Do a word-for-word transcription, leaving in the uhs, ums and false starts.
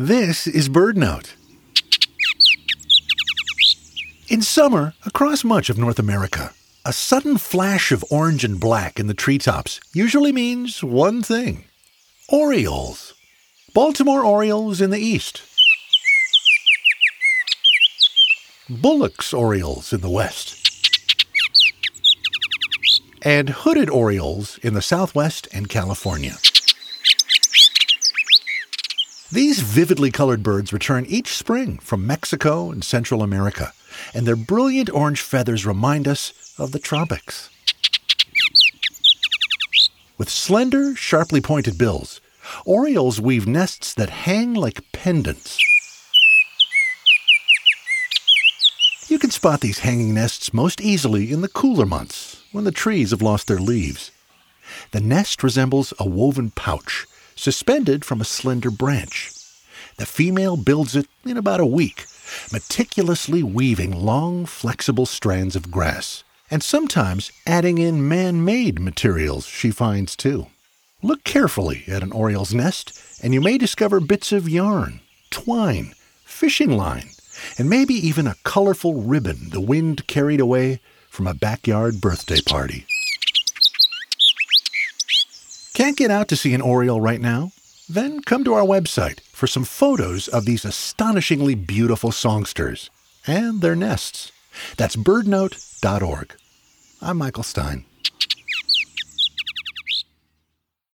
This is BirdNote. In summer, across much of North America, a sudden flash of orange and black in the treetops usually means one thing: Orioles. Baltimore Orioles in the east. Bullock's Orioles in the west. And hooded Orioles in the southwest and California. These vividly colored birds return each spring from Mexico and Central America, and their brilliant orange feathers remind us of the tropics. With slender, sharply pointed bills, orioles weave nests that hang like pendants. You can spot these hanging nests most easily in the cooler months, when the trees have lost their leaves. The nest resembles a woven pouch, suspended from a slender branch. The female builds it in about a week, meticulously weaving long, flexible strands of grass, and sometimes adding in man-made materials she finds too. Look carefully at an oriole's nest, and you may discover bits of yarn, twine, fishing line, and maybe even a colorful ribbon the wind carried away from a backyard birthday party. Can't get out to see an oriole right now? Then come to our website for some photos of these astonishingly beautiful songsters and their nests. That's bird note dot org. I'm Michael Stein.